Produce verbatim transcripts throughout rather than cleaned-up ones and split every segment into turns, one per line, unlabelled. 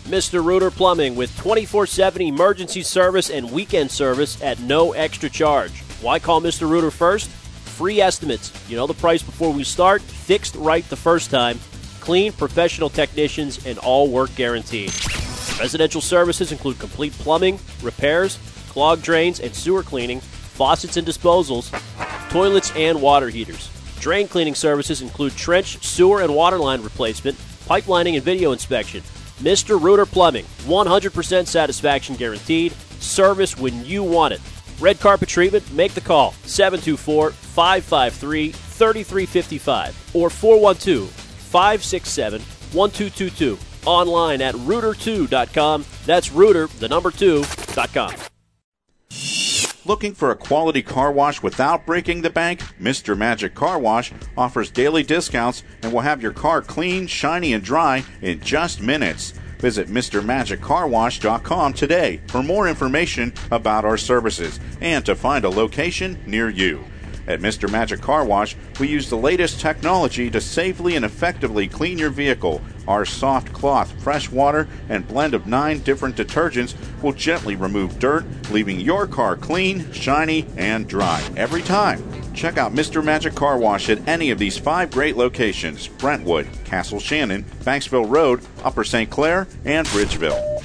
Mister Rooter Plumbing with twenty-four seven emergency service and weekend service at no extra charge. Why call Mister Rooter first? Free estimates. You know the price before we start. Fixed right the first time. Clean, professional technicians, and all work guaranteed. Residential services include complete plumbing, repairs, clogged drains and sewer cleaning, faucets and disposals, toilets and water heaters. Drain cleaning services include trench, sewer, and water line replacement, pipelining, and video inspection. Mister Rooter Plumbing, one hundred percent satisfaction guaranteed. Service when you want it. Red carpet treatment, make the call, seven two four, five five three, three three five five or four one two, five six seven, one two two two. Online at rooter two dot com. That's Rooter, the number two, dot com.
Looking for a quality car wash without breaking the bank? Mister Magic Car Wash offers daily discounts and will have your car clean, shiny, and dry in just minutes. Visit Mr Magic Car Wash dot com today for more information about our services and to find a location near you. At Mister Magic Car Wash, we use the latest technology to safely and effectively clean your vehicle. Our soft cloth, fresh water, and blend of nine different detergents will gently remove dirt, leaving your car clean, shiny, and dry every time. Check out Mister Magic Car Wash at any of these five great locations: Brentwood, Castle Shannon, Banksville Road, Upper Saint Clair, and Bridgeville.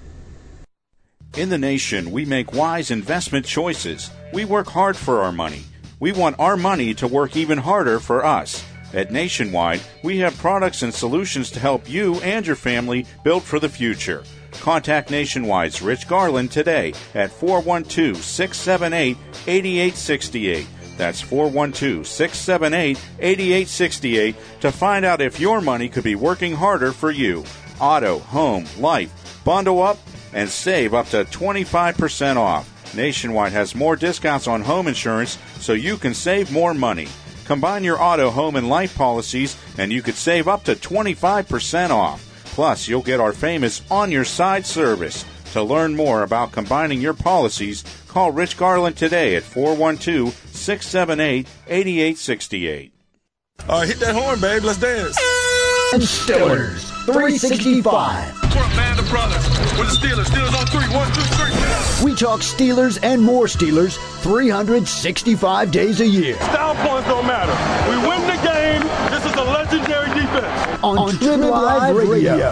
In the nation, we make wise investment choices. We work hard for our money. We want our money to work even harder for us. At Nationwide, we have products and solutions to help you and your family build for the future. Contact Nationwide's Rich Garland today at four one two, six seven eight, eight eight six eight. That's four one two, six seven eight, eight eight six eight to find out if your money could be working harder for you. Auto, home, life. Bundle up and save up to twenty-five percent off. Nationwide has more discounts on home insurance so you can save more money. Combine your auto, home, and life policies and you could save up to twenty-five percent off. Plus, you'll get our famous On Your Side service. To learn more about combining your policies, call Rich Garland today at four one two, six seven eight, eight eight six eight.
Uh, hit that horn, babe. Let's dance.
And Steelers three sixty-five.
Trump, man, the brothers. With the Steelers. Steelers on three. One, two, three.
We talk Steelers and more Steelers three hundred sixty-five days a year.
Style points don't matter. We win the game. This is a legendary defense.
On, on Trib Live Radio. Radio.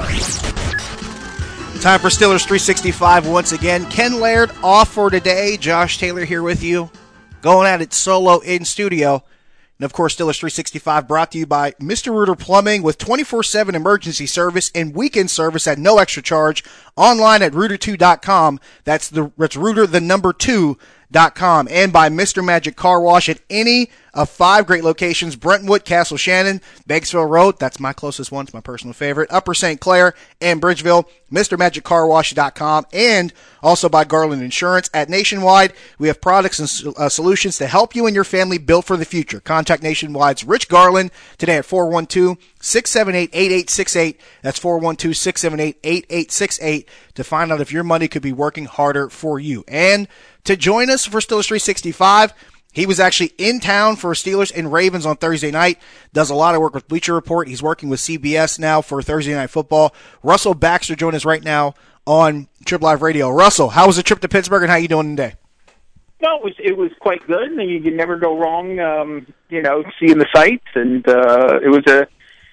Time for Steelers three sixty-five once again. Ken Laird off for today. Josh Taylor here with you. Going at it solo in studio. And, of course, Steelers three sixty-five brought to you by Mister Rooter Plumbing with twenty-four seven emergency service and weekend service at no extra charge. Online at rooter two dot com. That's the that's Rooter, the number two, dot com. And by Mister Magic Car Wash at any of five great locations: Brentwood, Castle Shannon, Banksville Road. That's my closest one. It's my personal favorite. Upper Saint Clair and Bridgeville. Mister Magic Car Wash dot com. And also by Garland Insurance. At Nationwide, we have products and uh, solutions to help you and your family build for the future. Contact Nationwide's Rich Garland today at four one two, six seven eight, eight eight six eight. That's four one two, six seven eight, eight eight six eight to find out if your money could be working harder for you. And to join us for Steelers three sixty-five, he was actually in town for Steelers and Ravens on Thursday night. Does a lot of work with Bleacher Report. He's working with C B S now for Thursday Night Football. Russell Baxter joins us right now on Trib Live Radio. Russell, how was the trip to Pittsburgh and how you doing today?
No, it was it was quite good. And you can never go wrong, um, you know, seeing the sights. And uh, it was a,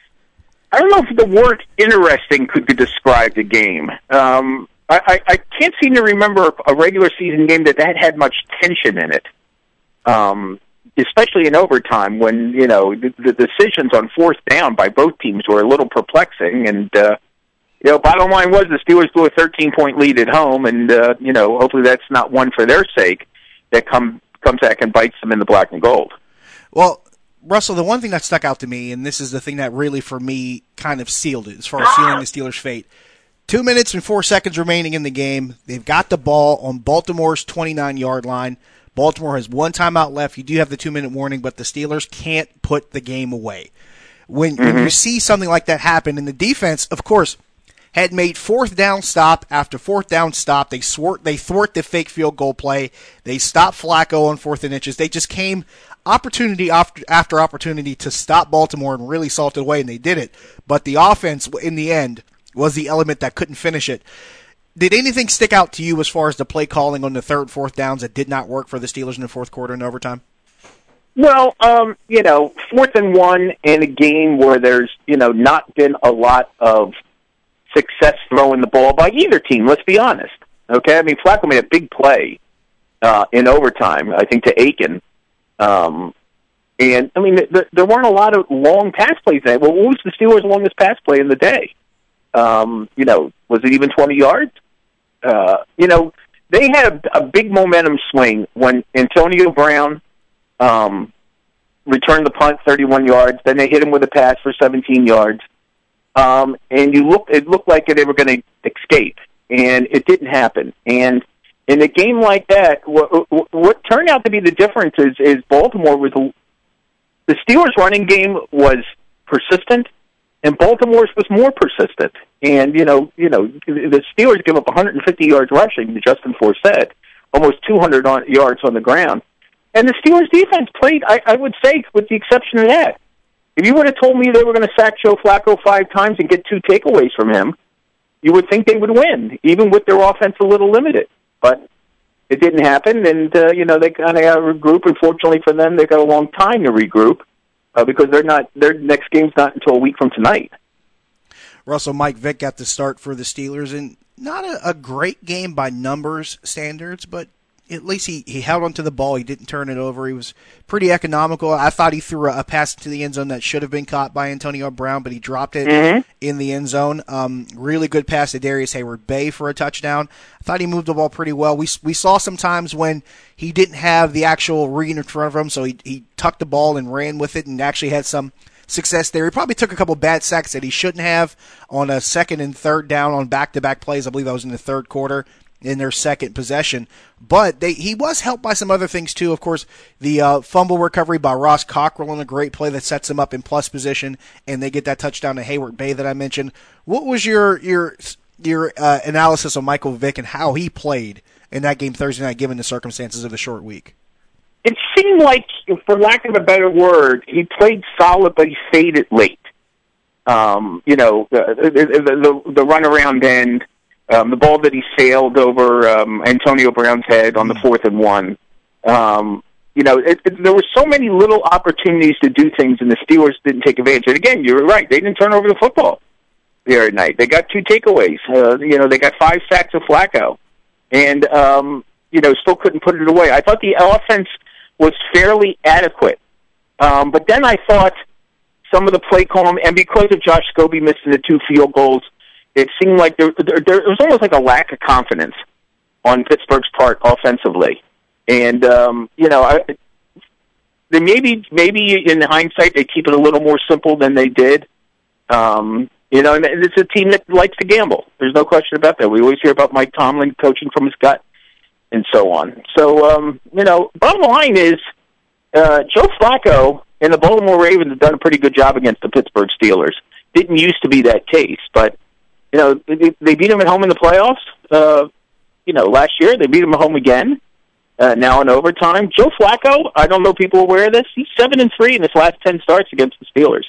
I don't know if the word interesting could be described the game. Um, I, I, I can't seem to remember a regular season game that, that had much tension in it. Um, especially in overtime when, you know, the, the decisions on fourth down by both teams were a little perplexing. And, uh, you know, bottom line was the Steelers blew a thirteen-point lead at home, and, uh, you know, hopefully that's not one for their sake that come, comes back and bites them in the black and gold.
Well, Russell, the one thing that stuck out to me, and this is the thing that really, for me, kind of sealed it as far as sealing the Steelers' fate. Two minutes and four seconds remaining in the game. They've got the ball on Baltimore's twenty-nine-yard line. Baltimore has one timeout left. You do have the two-minute warning, but the Steelers can't put the game away. When, mm-hmm. when you see something like that happen, and the defense, of course, had made fourth down stop after fourth down stop. They thwart, they thwart the fake field goal play. They stopped Flacco on fourth and inches. They just came opportunity after, after opportunity to stop Baltimore and really salt it away, and they did it. But the offense, in the end, was the element that couldn't finish it. Did anything stick out to you as far as the play calling on the third and fourth downs that did not work for the Steelers in the fourth quarter and overtime?
Well, um, you know, fourth and one in a game where there's, you know, not been a lot of success throwing the ball by either team, let's be honest. Okay? I mean, Flacco made a big play uh, in overtime, I think, to Aiken. Um, and, I mean, th- there weren't a lot of long pass plays there. Well, what was the Steelers' longest pass play in the day? Um, you know, was it even twenty yards? Uh, you know, they had a, a big momentum swing when Antonio Brown um, returned the punt thirty-one yards. Then they hit him with a pass for seventeen yards. Um, and you look, it looked like they were going to escape, and it didn't happen. And in a game like that, what, what turned out to be the difference is, is Baltimore was the Steelers' running game was persistent, and Baltimore's was more persistent. And, you know, you know, the Steelers give up one hundred fifty yards rushing to Justin Forsett, almost two hundred on, yards on the ground. And the Steelers' defense played, I, I would say, with the exception of that. If you would have told me they were going to sack Joe Flacco five times and get two takeaways from him, you would think they would win, even with their offense a little limited. But it didn't happen, and, uh, you know, they kind of regroup. Unfortunately for them, they've got a long time to regroup. Uh, because they're not, their next game's not until a week from tonight.
Russell, Mike Vick got the start for the Steelers, and not a, a great game by numbers standards, but at least he, he held onto the ball. He didn't turn it over. He was pretty economical. I thought he threw a, a pass to the end zone that should have been caught by Antonio Brown, but he dropped it mm-hmm. in the end zone. Um, really good pass to Darius Hayward-Bay for a touchdown. I thought he moved the ball pretty well. We we saw some times when he didn't have the actual read in front of him, so he, he tucked the ball and ran with it and actually had some success there. He probably took a couple bad sacks that he shouldn't have on a second and third down on back-to-back plays. I believe that was in the third quarter in their second possession. But they, he was helped by some other things, too. Of course, the uh, fumble recovery by Ross Cockrell on a great play that sets him up in plus position, and they get that touchdown to Hayward-Bay that I mentioned. What was your your your uh, analysis of Michael Vick and how he played in that game Thursday night, given the circumstances of the short week?
It seemed like, for lack of a better word, he played solid, but he faded late. Um, you know, the, the, the, the run around end, um, the ball that he sailed over um, Antonio Brown's head on the fourth and one. Um, you know, it, it, there were so many little opportunities to do things, and the Steelers didn't take advantage. And again, you were right; they didn't turn over the football the other night. They got two takeaways. Uh, you know, they got five sacks of Flacco, and um, you know, still couldn't put it away. I thought the offense was fairly adequate, um, but then I thought some of the play calling, and because of Josh Scobie missing the two field goals, it seemed like there, there, there was almost like a lack of confidence on Pittsburgh's part offensively. And um, you know, I, they maybe maybe in hindsight they keep it a little more simple than they did. Um, you know, and it's a team that likes to gamble. There's no question about that. We always hear about Mike Tomlin coaching from his gut and so on. So um, you know, bottom line is uh, Joe Flacco and the Baltimore Ravens have done a pretty good job against the Pittsburgh Steelers. Didn't used to be that case, but you know, they, they beat them at home in the playoffs. Uh, you know, last year they beat them at home again. Uh, now in overtime, Joe Flacco, I don't know if people are aware of this, he's seven and three in his last ten starts against the Steelers.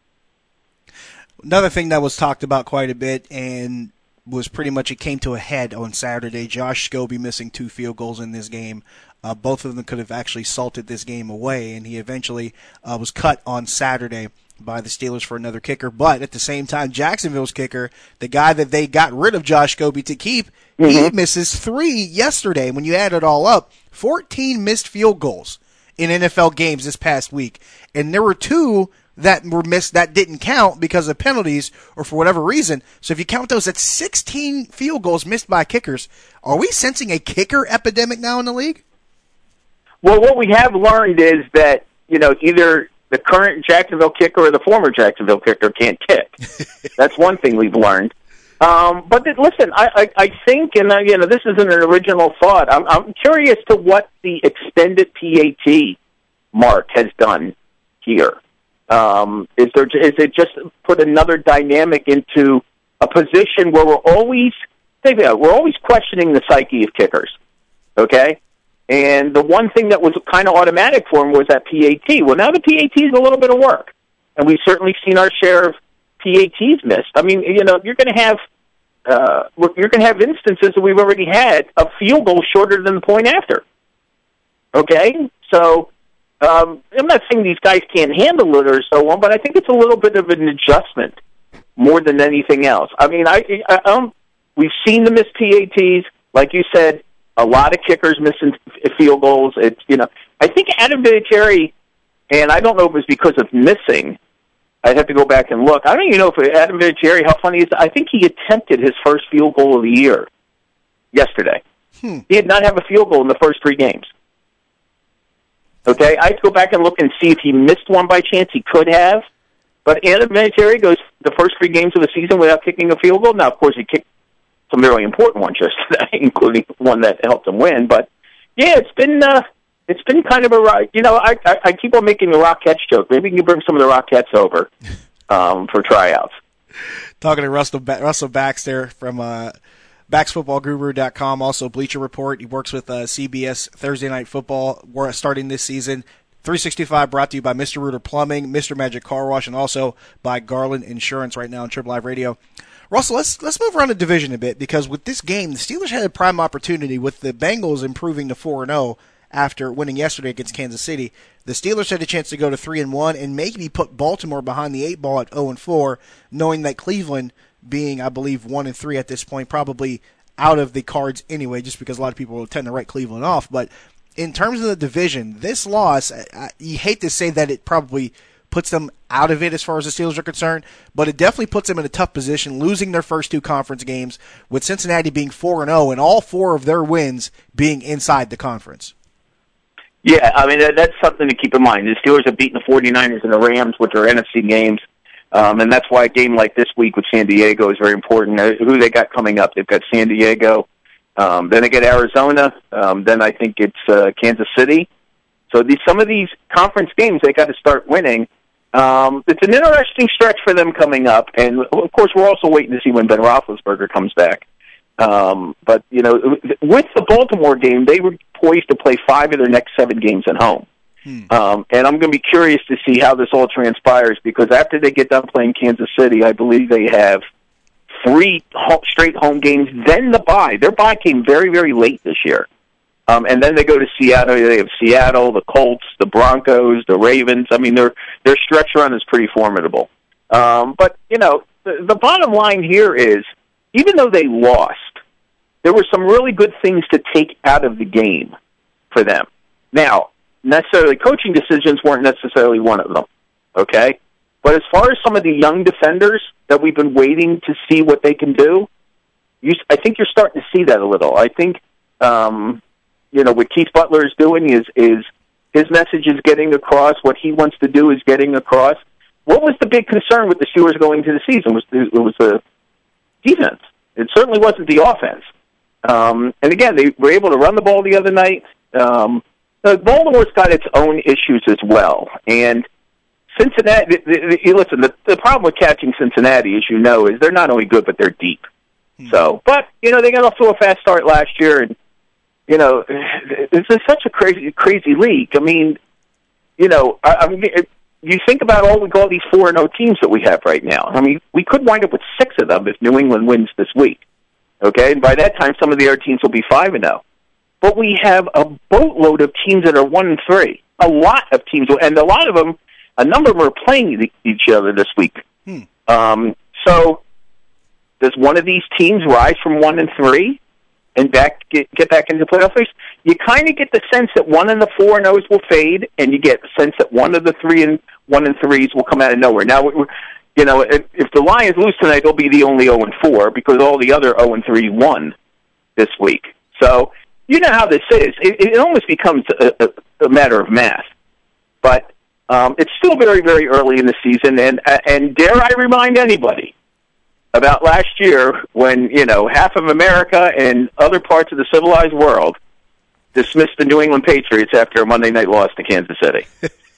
Another thing that was talked about quite a bit and was pretty much it came to a head on Saturday. Josh Scobie missing two field goals in this game. Uh, both of them could have actually salted this game away, and he eventually uh, was cut on Saturday by the Steelers for another kicker. But at the same time, Jacksonville's kicker, the guy that they got rid of Josh Scobie to keep, mm-hmm. he misses three yesterday. When you add it all up, fourteen missed field goals in N F L games this past week. And there were two that were missed that didn't count because of penalties or for whatever reason. So if you count those, that's sixteen field goals missed by kickers. Are we sensing a kicker epidemic now in the league?
Well, what we have learned is that, you know, either the current Jacksonville kicker or the former Jacksonville kicker can't kick. That's one thing we've learned. Um, but th- listen, I, I, I think, and uh, you know, this isn't an original thought. I'm, I'm curious to what the extended P A T mark has done here. Um, is there is it just put another dynamic into a position where we're always think about it, we're always questioning the psyche of kickers, okay? And the one thing that was kind of automatic for him was that P A T. Well, now the P A T is a little bit of work, and we've certainly seen our share of P A Ts missed. I mean, you know, you're going to have uh, you're going to have instances that we've already had of field goals shorter than the point after. Okay, so um, I'm not saying these guys can't handle it or so on, but I think it's a little bit of an adjustment more than anything else. I mean, I, I um, we've seen the missed P A Ts, like you said. A lot of kickers missing field goals. It's, you know, I think Adam Vinatieri, and I don't know if it was because of missing. I'd have to go back and look. I don't even know if Adam Vinatieri, how funny is it? I think he attempted his first field goal of the year yesterday. Hmm. He did not have a field goal in the first three games. Okay, I have to go back and look and see if he missed one by chance. He could have. But Adam Vinatieri goes the first three games of the season without kicking a field goal. Now, of course, he kicked some really important ones yesterday, including one that helped him win. But yeah, it's been uh, it's been kind of a ride. You know, I, I I keep on making the Rockettes joke. Maybe you can bring some of the Rockettes over um, for tryouts.
Talking to Russell ba- Russell Baxter from uh, Bax Football Guru dot com, also Bleacher Report. He works with uh, C B S Thursday Night Football. We're starting this season. three sixty-five brought to you by Mister Reuter Plumbing, Mister Magic Car Wash, and also by Garland Insurance right now on Triple Live Radio. Russell, let's let's move around the division a bit, because with this game, the Steelers had a prime opportunity with the Bengals improving to four and oh after winning yesterday against Kansas City. The Steelers had a chance to go to three and one and maybe put Baltimore behind the eight ball at oh and four, knowing that Cleveland, being, I believe, one and three at this point, probably out of the cards anyway, just because a lot of people will tend to write Cleveland off. But in terms of the division, this loss, I, you hate to say that it probably puts them out of it as far as the Steelers are concerned, but it definitely puts them in a tough position, losing their first two conference games, with Cincinnati being four and oh and all four of their wins being inside the conference.
Yeah, I mean, that's something to keep in mind. The Steelers have beaten the forty-niners and the Rams, which are N F C games, um, and that's why a game like this week with San Diego is very important. Uh, who they got coming up? They've got San Diego, um, then they get Arizona, um, then I think it's uh, Kansas City. So these, some of these conference games, they got to start winning. Um, it's an interesting stretch for them coming up, and of course we're also waiting to see when Ben Roethlisberger comes back. Um, but, you know, with the Baltimore game, they were poised to play five of their next seven games at home. Hmm. Um, and I'm going to be curious to see how this all transpires, because after they get done playing Kansas City, I believe they have three ho- straight home games, then the bye. Their bye came very, very late this year. Um, and then they go to Seattle. They have Seattle, the Colts, the Broncos, the Ravens. I mean, their their stretch run is pretty formidable. Um, but, you know, the, the bottom line here is, even though they lost, there were some really good things to take out of the game for them. Now, necessarily coaching decisions weren't necessarily one of them, okay? But as far as some of the young defenders that we've been waiting to see what they can do, you, I think you're starting to see that a little. I think, um, you know, what Keith Butler is doing is is his message is getting across. What he wants to do is getting across. What was the big concern with the Steelers going into the season? Was the, it was the defense. It certainly wasn't the offense. Um, and again, they were able to run the ball the other night. Um, Baltimore's got its own issues as well. And Cincinnati, the, the, the, listen, the, the problem with catching Cincinnati, as you know, is they're not only good, but they're deep. Hmm. So, but, you know, they got off to a fast start last year, and, you know, this is such a crazy, crazy league. I mean, you know, I, I mean, it, you think about all, all these four and oh teams that we have right now. I mean, we could wind up with six of them if New England wins this week. Okay, and by that time, some of the other teams will be five and zero. But we have a boatload of teams that are one and three. A lot of teams, and a lot of them, a number of them are playing each other this week. Hmm. Um, so, does one of these teams rise from one and three and back get, get back into the playoff race? You kind of get the sense that one of the four and O's will fade, and you get the sense that one of the three and one and threes will come out of nowhere. Now, we're, you know, if, if the Lions lose tonight, they'll be the only oh and four because all the other oh and three won this week. So, you know how this is. It, it almost becomes a, a, a matter of math. But um, it's still very, very early in the season, and and dare I remind anybody about last year when, you know, half of America and other parts of the civilized world dismissed the New England Patriots after a Monday night loss to Kansas City.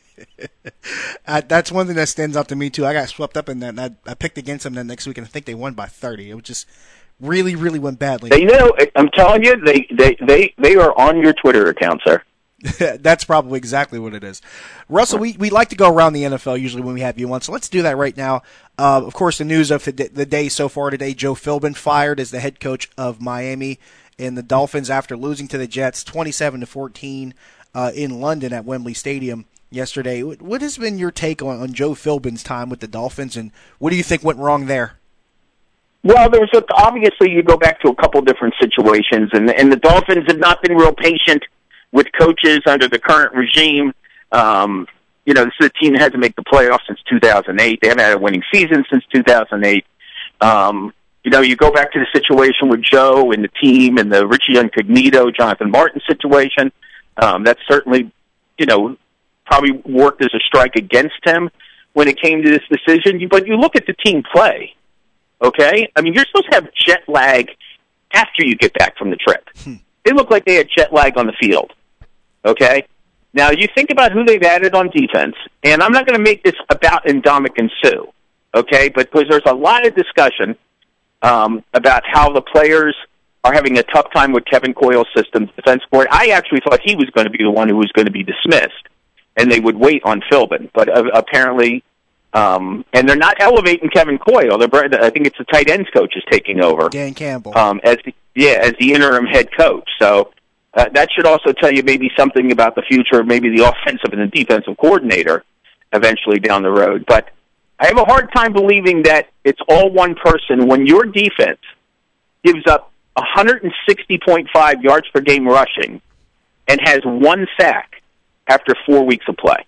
uh, that's one thing that stands out to me, too. I got swept up in that, and I, I picked against them that next week, and I think they won by thirty. It was just really, really went badly.
They know, I'm telling you, they, they, they, they are on your Twitter account, sir.
That's probably exactly what it is. Russell, we, we like to go around the N F L usually when we have you on, so let's do that right now. Uh, of course, the news of the, the day so far today, Joe Philbin fired as the head coach of Miami and the Dolphins after losing to the Jets twenty-seven to fourteen uh, in London at Wembley Stadium yesterday. What has been your take on, on Joe Philbin's time with the Dolphins, and what do you think went wrong there?
Well, there was a, obviously you go back to a couple different situations, and, and the Dolphins have not been real patient with coaches under the current regime. Um, you know, this is a team that hasn't made the playoffs since two thousand eight. They haven't had a winning season since two thousand eight. Um, you know, you go back to the situation with Joe and the team and the Richie Incognito, Jonathan Martin situation. Um, that certainly, you know, probably worked as a strike against him when it came to this decision. But you look at the team play, okay? I mean, you're supposed to have jet lag after you get back from the trip.
Hmm.
They look like they had jet lag on the field. Okay? Now, you think about who they've added on defense, and I'm not going to make this about Ndamukong Suh, okay, but because there's a lot of discussion um, about how the players are having a tough time with Kevin Coyle's system defense board. I actually thought he was going to be the one who was going to be dismissed, and they would wait on Philbin, but uh, apparently, um, and they're not elevating Kevin Coyle. They're, I think it's the tight ends coach is taking over.
Dan Campbell.
Um, as the, yeah, as the interim head coach. So uh, that should also tell you maybe something about the future of maybe the offensive and the defensive coordinator eventually down the road. But I have a hard time believing that it's all one person when your defense gives up one sixty point five yards per game rushing and has one sack after four weeks of play.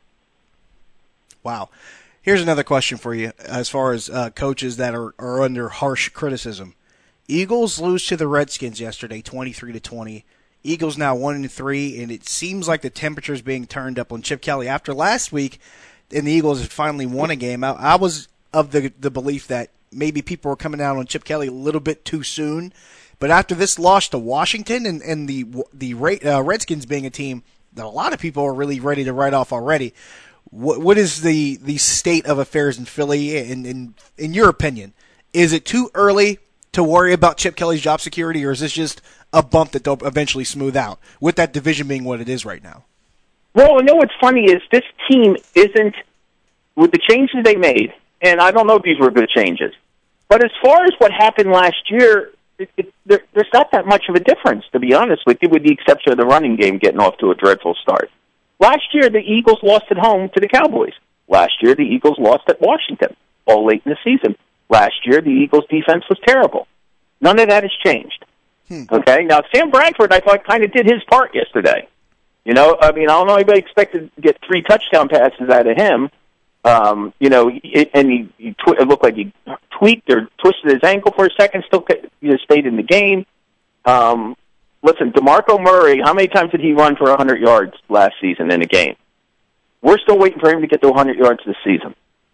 Wow. Here's another question for you as far as uh, coaches that are, are under harsh criticism. Eagles lose to the Redskins yesterday, twenty-three to twenty. Eagles now one and three, and it seems like the temperature is being turned up on Chip Kelly. After last week, and the Eagles had finally won a game, I, I was of the the belief that maybe people were coming out on Chip Kelly a little bit too soon. But after this loss to Washington and, and the the uh, Redskins being a team that a lot of people are really ready to write off already, what what is the, the state of affairs in Philly? In, in in your opinion, is it too early to worry about Chip Kelly's job security, or is this just a bump that they'll eventually smooth out, with that division being what it is right now?
Well, you know what's funny is this team isn't, with the changes they made, and I don't know if these were good changes, but as far as what happened last year, it, it, there, there's not that much of a difference, to be honest with you, with the exception of the running game getting off to a dreadful start. Last year, the Eagles lost at home to the Cowboys. Last year, the Eagles lost at Washington, all late in the season. Last year, the Eagles' defense was terrible. None of that has changed. Hmm. Okay? Now, Sam Bradford, I thought, kind of did his part yesterday. You know, I mean, I don't know anybody expected to get three touchdown passes out of him. Um, you know, it, and he, he tw- it looked like he tweaked or twisted his ankle for a second, still you know, stayed in the game. Um, listen, DeMarco Murray, how many times did he run for one hundred yards last season in a game? We're still waiting for him to get to one hundred yards this season.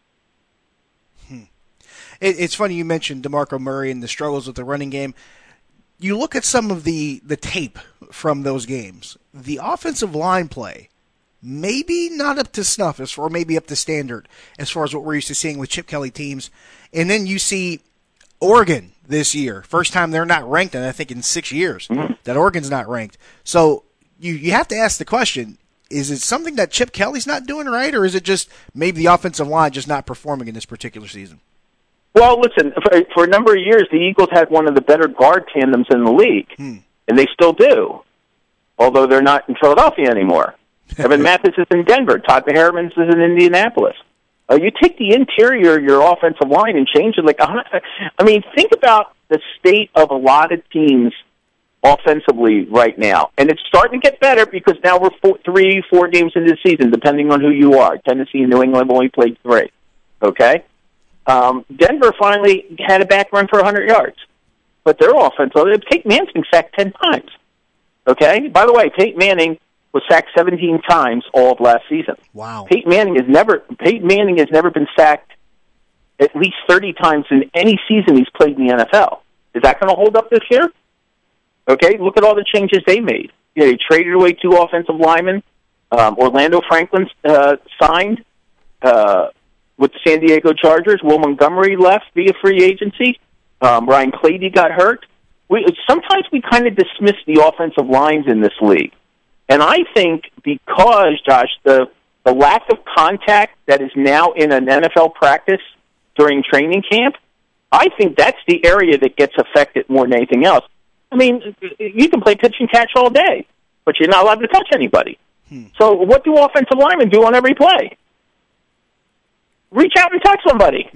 It, it's funny you mentioned DeMarco Murray and the struggles with the running game. You look at some of the, the tape from those games. The offensive line play, maybe not up to snuff, as or maybe up to standard, as far as what we're used to seeing with Chip Kelly teams. And then you see Oregon this year. First time they're not ranked, and I think in six years mm-hmm. that Oregon's not ranked. So you, you have to ask the question, is it something that Chip Kelly's not doing right, or is it just maybe the offensive line just not performing in this particular season?
Well, listen, for, for a number of years, the Eagles had one of the better guard tandems in the league, hmm. and they still do, although they're not in Philadelphia anymore. Evan Mathis is in Denver. Todd Harriman is in Indianapolis. Uh, you take the interior of your offensive line and change it like a hundred. I mean, think about the state of a lot of teams offensively right now. And it's starting to get better because now we're four, three, four games into the season, depending on who you are. Tennessee and New England have only played three. Okay? Um, Denver finally had a back run for one hundred yards. But their offense, Peyton Manning sacked ten times. Okay? By the way, Peyton Manning was sacked seventeen times all of last season.
Wow.
Peyton Manning has never Peyton Manning has never been sacked at least thirty times in any season he's played in the N F L. Is that going to hold up this year? Okay, look at all the changes they made. You know, they traded away two offensive linemen. Um, Orlando Franklin uh, signed uh, with the San Diego Chargers. Will Montgomery left via free agency. Um, Ryan Clady got hurt. We, sometimes we kind of dismiss the offensive lines in this league. And I think because, Josh, the, the lack of contact that is now in an N F L practice during training camp, I think that's the area that gets affected more than anything else. I mean, you can play pitch and catch all day, but you're not allowed to touch anybody. Hmm. So what do offensive linemen do on every play? Reach out and touch somebody.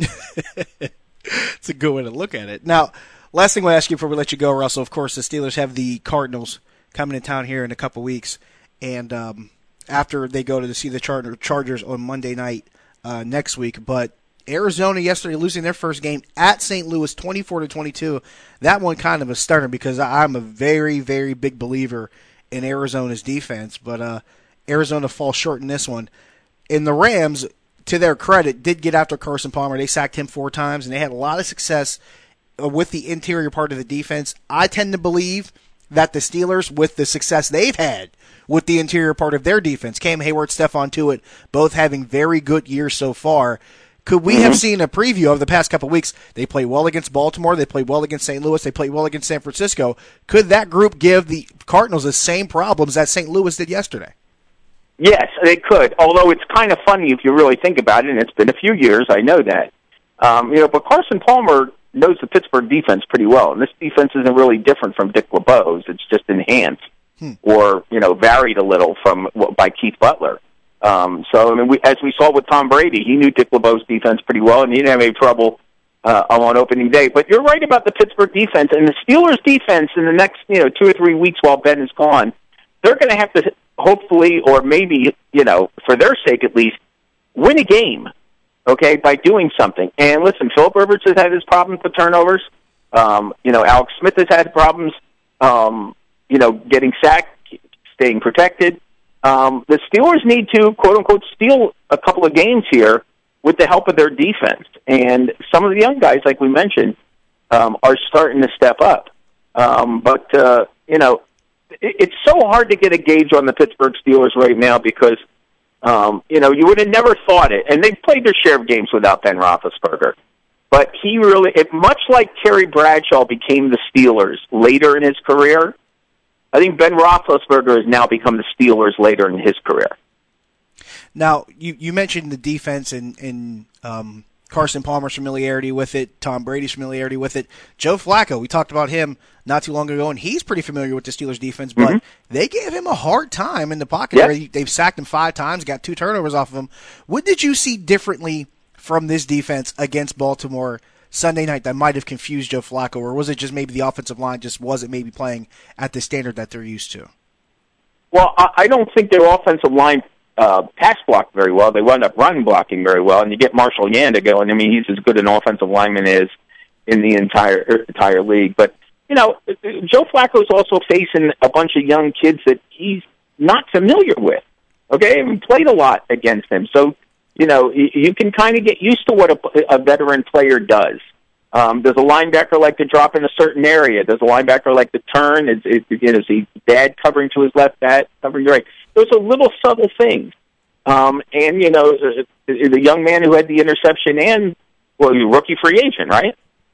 It's a good way to look at it. Now, last thing we'll ask you before we let you go, Russell, of course, the Steelers have the Cardinals coming in town here in a couple weeks, and um, after they go to see the Char- Chargers on Monday night uh, next week. But Arizona yesterday losing their first game at Saint Louis, twenty-four to twenty-two. That one kind of a stunner because I'm a very, very big believer in Arizona's defense, but uh, Arizona falls short in this one. And the Rams, to their credit, did get after Carson Palmer. They sacked him four times, and they had a lot of success with the interior part of the defense. I tend to believe that the Steelers, with the success they've had with the interior part of their defense, Cam Hayward, Stephon Tuitt, both having very good years so far. Could we have seen a preview of the past couple of weeks? They played well against Baltimore. They played well against Saint Louis. They played well against San Francisco. Could that group give the Cardinals the same problems that Saint Louis did yesterday?
Yes, they could, although it's kind of funny if you really think about it, and it's been a few years, I know that. Um, you know, but Carson Palmer knows the Pittsburgh defense pretty well, and this defense isn't really different from Dick LeBeau's. It's just enhanced hmm. or, you know, varied a little from by Keith Butler. Um, so, I mean, we, as we saw with Tom Brady, he knew Dick LeBeau's defense pretty well, and he didn't have any trouble uh, on opening day. But you're right about the Pittsburgh defense, and the Steelers' defense in the next, you know, two or three weeks while Ben is gone, they're going to have to hopefully, or maybe, you know, for their sake at least, win a game, okay, by doing something. And listen, Philip Rivers has had his problems with turnovers. Um, you know, Alex Smith has had problems, um, you know, getting sacked, staying protected. Um, the Steelers need to, quote-unquote, steal a couple of games here with the help of their defense. And some of the young guys, like we mentioned, um, are starting to step up. Um, but, uh, you know, it, it's so hard to get a gauge on the Pittsburgh Steelers right now because, um, you know, you would have never thought it. And they've played their share of games without Ben Roethlisberger. But he really, it, much like Terry Bradshaw became the Steelers later in his career, I think Ben Roethlisberger has now become the Steelers later in his career.
Now, you, you mentioned the defense and, and um, Carson Palmer's familiarity with it, Tom Brady's familiarity with it. Joe Flacco, we talked about him not too long ago, and he's pretty familiar with the Steelers' defense, but mm-hmm. they gave him a hard time in the pocket. Yep. They've sacked him five times, got two turnovers off of him. What did you see differently from this defense against Baltimore Sunday night that might have confused Joe Flacco, or was it just maybe the offensive line just wasn't maybe playing at the standard that they're used to?
Well, I don't think their offensive line uh, pass blocked very well. They wound up run blocking very well, and you get Marshall Yanda going. I mean, he's as good an offensive lineman as in the entire entire league. But, you know, Joe Flacco's also facing a bunch of young kids that he's not familiar with, okay? I mean, played a lot against them. So, you know, you can kind of get used to what a, a veteran player does. Um, does a linebacker like to drop in a certain area? Does a linebacker like to turn? Is, is, is he bad covering to his left, bad covering to right? Those are little subtle things. Um, and, you know, the, the young man who had the interception and, well, you rookie free agent, right?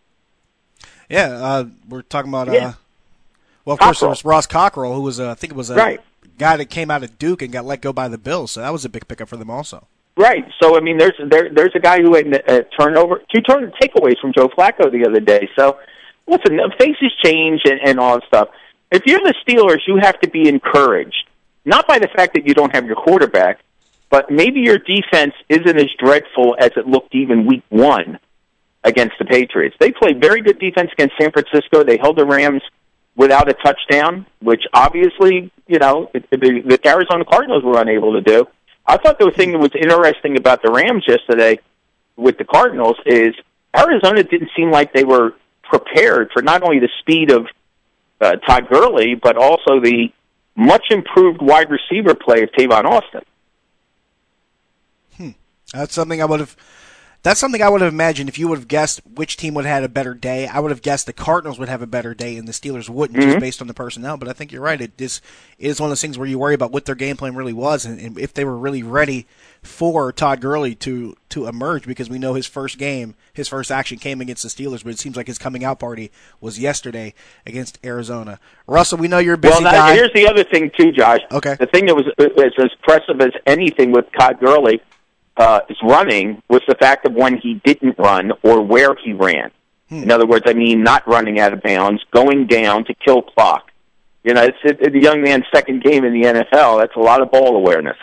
Yeah, uh, we're talking about,
yeah.
uh, well, of Cockrell. course, there was Ross Cockrell, who was, uh, I think it was a
right.
guy that came out of Duke and got let go by the Bills, so that was a big pickup for them also.
Right. So, I mean, there's there, there's a guy who had a turnover, two turn takeaways from Joe Flacco the other day. So, listen, faces change and, and all that stuff. If you're the Steelers, you have to be encouraged, not by the fact that you don't have your quarterback, but maybe your defense isn't as dreadful as it looked even week one against the Patriots. They played very good defense against San Francisco. They held the Rams without a touchdown, which obviously, you know, the, the Arizona Cardinals were unable to do. I thought the thing that was interesting about the Rams yesterday with the Cardinals is Arizona didn't seem like they were prepared for not only the speed of uh, Todd Gurley, but also the much improved wide receiver play of Tavon Austin.
Hmm. That's something I would have That's something I would have imagined if you would have guessed which team would have had a better day. I would have guessed the Cardinals would have a better day and the Steelers wouldn't, mm-hmm. just based on the personnel. But I think you're right. It is, it is one of those things where you worry about what their game plan really was and, and if they were really ready for Todd Gurley to, to emerge, because we know his first game, his first action came against the Steelers, but it seems like his coming out party was yesterday against Arizona. Russell, we know you're a busy
well, now,
guy.
Here's the other thing, too, Josh.
Okay.
The thing that was as impressive as anything with Todd Gurley Uh, is running was the fact of when he didn't run or where he ran. Hmm. In other words, I mean, not running out of bounds, going down to kill clock. You know, it's, it's the young man's second game in the N F L. That's a lot of ball awareness.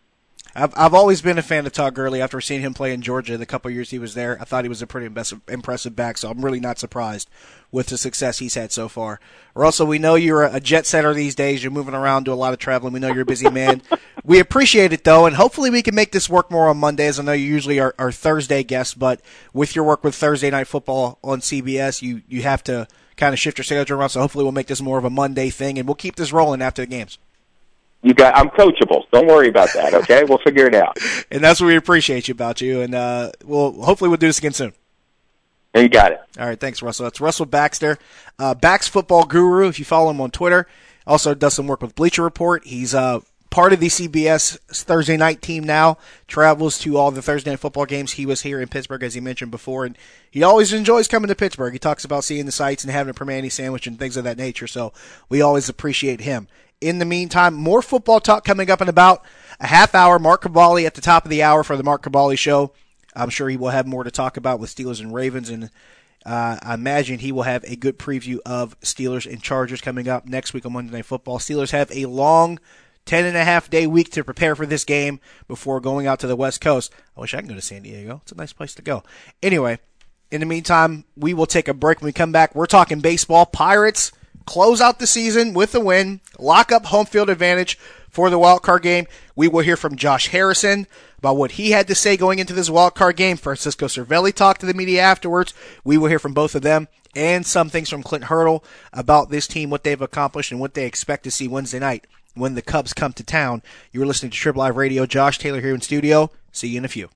I've I've always been a fan of Todd Gurley after seeing him play in Georgia the couple of years he was there. I thought he was a pretty impressive, impressive back, so I'm really not surprised with the success he's had so far. Russell, we know you're a jet setter these days. You're moving around, do a lot of traveling. We know you're a busy man. We appreciate it, though, and hopefully we can make this work more on Mondays. I know you usually are our Thursday guest, but with your work with Thursday Night Football on C B S, you, you have to kind of shift your schedule around, so hopefully we'll make this more of a Monday thing, and we'll keep this rolling after the games.
You got, I'm coachable. Don't worry about that, okay? We'll figure it out.
And that's what we appreciate you about you, and uh, we'll hopefully we'll do this again soon.
You got it.
All right, thanks, Russell. That's Russell Baxter, uh, Bax Football Guru, if you follow him on Twitter. Also does some work with Bleacher Report. He's uh, part of the C B S Thursday night team now, travels to all the Thursday night football games. He was here in Pittsburgh, as he mentioned before, and he always enjoys coming to Pittsburgh. He talks about seeing the sights and having a Permane sandwich and things of that nature, so we always appreciate him. In the meantime, more football talk coming up in about a half hour. Mark Cavalli at the top of the hour for the Mark Cavalli Show. I'm sure he will have more to talk about with Steelers and Ravens, and uh, I imagine he will have a good preview of Steelers and Chargers coming up next week on Monday Night Football. Steelers have a long ten and a half day week to prepare for this game before going out to the West Coast. I wish I could go to San Diego. It's a nice place to go. Anyway, in the meantime, we will take a break. When we come back, we're talking baseball. Pirates close out the season with a win, lock up home field advantage for the wild card game. We will hear from Josh Harrison about what he had to say going into this wild card game. Francisco Cervelli talked to the media afterwards. We will hear from both of them and some things from Clint Hurdle about this team, what they've accomplished, and what they expect to see Wednesday night when the Cubs come to town. You're listening to Triple Live Radio. Josh Taylor here in studio. See you in a few.